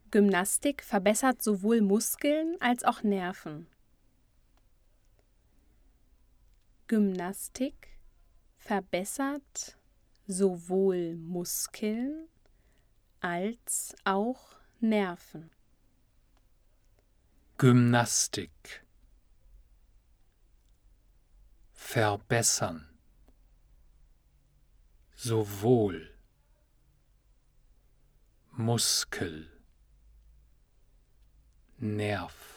Gymnastik verbessert sowohl Muskeln als auch Nerven. Gymnastik verbessert sowohl Muskeln als auch Nerven. Gymnastik verbessern sowohl Muskel, Nerv.